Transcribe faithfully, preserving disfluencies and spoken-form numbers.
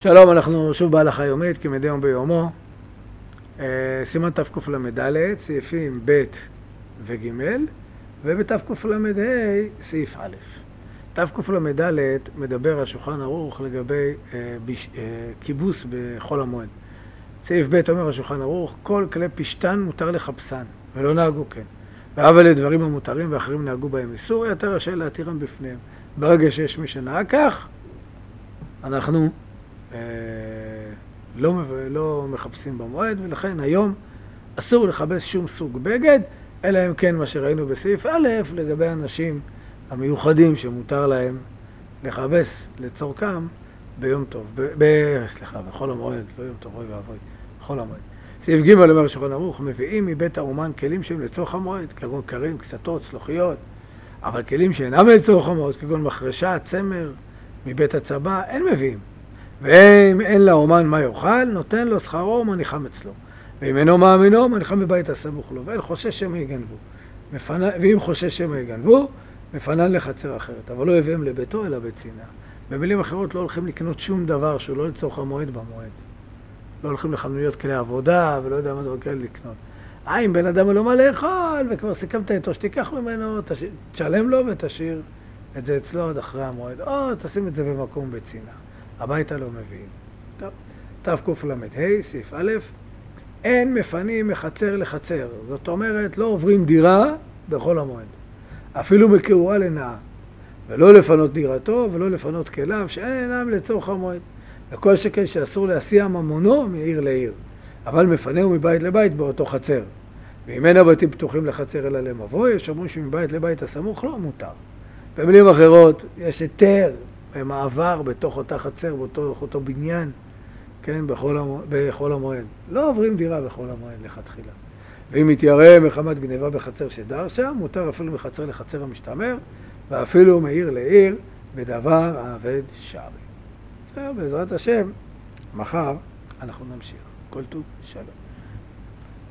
שלום, אנחנו שוב בהלכה היומית, כמדי יום ביומו. סימן תקל"ד, סעיפים ב' וג', ובתקל"ה סעיף א'. תקל"ד מדבר על שולחן ערוך לגבי כיבוס בחול המועד. סעיף ב' אומר על שולחן ערוך, כל כלי פשתן מותר לחפשן, ולא נהגו כן. אבל לדברים המותרים ואחרים נהגו בהם איסור, אתה רשאי להתירם בפניהם. ברגע שיש מי שנהג כך, אנחנו לא, לא מחפשים במועד, ולכן היום אסור לחפש שום סוג בגד, אלא אם כן מה שראינו בסעיף א', לגבי אנשים המיוחדים שמותר להם לחפש לצורכם ביום טוב, ב, ב, סליחה, בחול המועד, לא יום טוב, אוי ואבוי, בחול המועד. סעיף ג' אומר שולחן ערוך, מביאים מבית האומן כלים שהם לצורך המועד, כגון קרים, קסתות, צלוחיות, אבל כלים שאינם לצורך המועד, כגון מחרשה, צמר, מבית הצבא, אין מביאים. ואם אין לאומן מה יאכל, נותן לו שכרו ומניחם אצלו. ואם אינו מאמינו, מניחם בבית הסמוך לו. ואין חושש שמא יגנבו. מפנה, ואם חושש שמא יגנבו, מפנן לחצר אחרת. אבל לא יביאם לביתו אלא בצנעה. במילים אחרות לא הולכים לקנות שום דבר שהוא לא לצורך המועד במועד. לא הולכים לחנויות כלי עבודה ולא יודע מה דבר כאלה לקנות. אה, אם בן אדם לא מה לאכול וכבר סיכמת איתו שתיקח ממנו, תשלם לו ותשאיר את זה אצלו עד אחרי המועד. או תשים את זה במקום בצנעה. הביתה לא מביאים. טוב, תקל"ה, סעיף א', אין מפנים מחצר לחצר. זאת אומרת, לא עוברים דירה בכל המועד. אפילו בכאורה לנאה. ולא לפנות דירתו ולא לפנות כליו, שאינם לצורך המועד. וכל שכן שאסור להסיע ממונו מעיר לעיר. אבל מפנהו מבית לבית באותו חצר. ואם אין הבתים פתוחים לחצר אלא למבוי, יש אומרים שמבית לבית הסמוך לא מותר. במילים אחרות, יש היתר במעבר בתוך אותה חצר, בתוך אותו בניין, כן, בכל המועד, בכל המועד. לא עוברים דירה בכל המועד לכתחילה. ואם מתיירא מחמת גניבה בחצר שדר שם, מותר אפילו מחצר לחצר המשתמר, ואפילו מעיר לעיר בדבר העבד שערי. זהו, בעזרת השם, מחר אנחנו נמשיך. כל טוב, שלום.